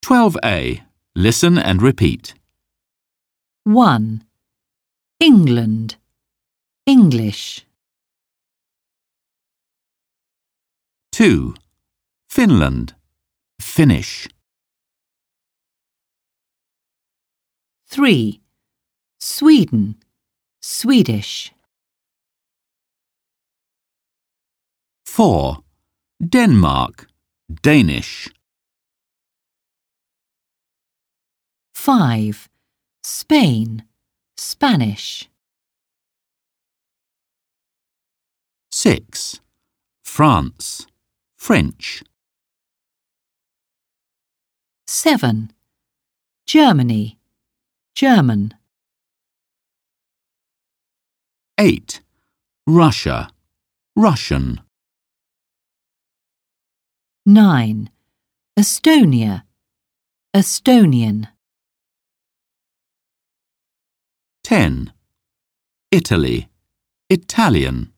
12A. Listen and repeat. 1. England, English. 2. Finland, Finnish. 3. Sweden, Swedish. 4. Denmark, Danish. 5. Spain, Spanish. 6. France, French. 7. Germany, German. 8. Russia, Russian. 9. Estonia, Estonian. 10. Italy, Italian.